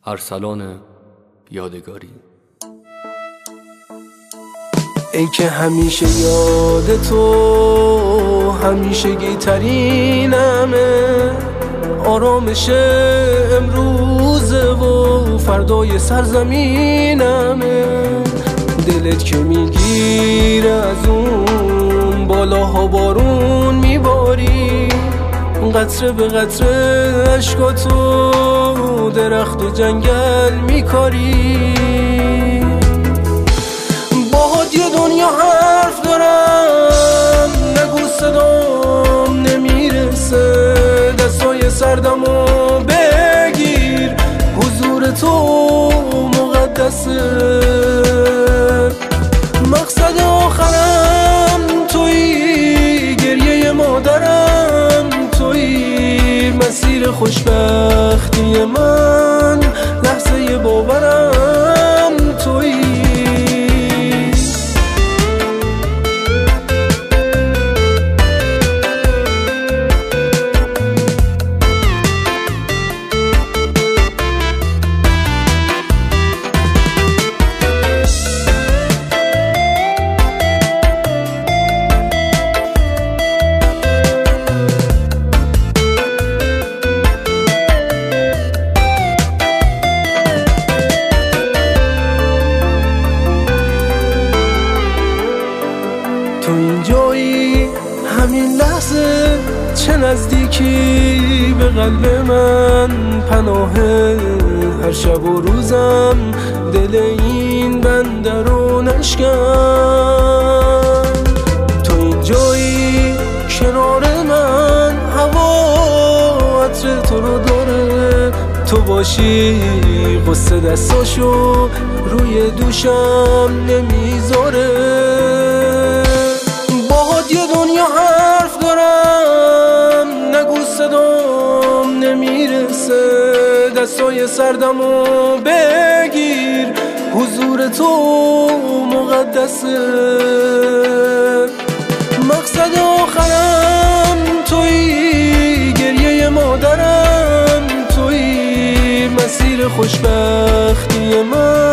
ارسلان یادگاری. ای که همیشه یاد تو همیشگی ترینمه، آرامش امروزه و فردای سرزمینمه. دلت که میگیره از اون بالاها بارون میباری، قطره به قطره عشقاتو درخت و جنگل میکاری. باهات یه دنیا حرف دارم، نگو صدام نمیرسه، دستای سردمو بگیر، حضور تو مقدسه. مقصد آخرم تویی، گریه مادرم تویی، مسیر خوشبختی من، لحظه باورم تویی. تو اینجایی همین لحظه، چه نزدیکی به قلب من، پناه هر شب و روزم، دل این بنده رو نشکن. تو اینجایی کنار من، هوا عطر تو رو داره، تو باشی قصه دستاشو روی دوشم نمیذاره. یه دنیا حرف دارم، نگو صدام نمیرسه، دستای سردمو بگیر، حضور تو مقدسه. مقصد آخرم تویی، گریه مادرم تویی، مسیر خوشبختی من،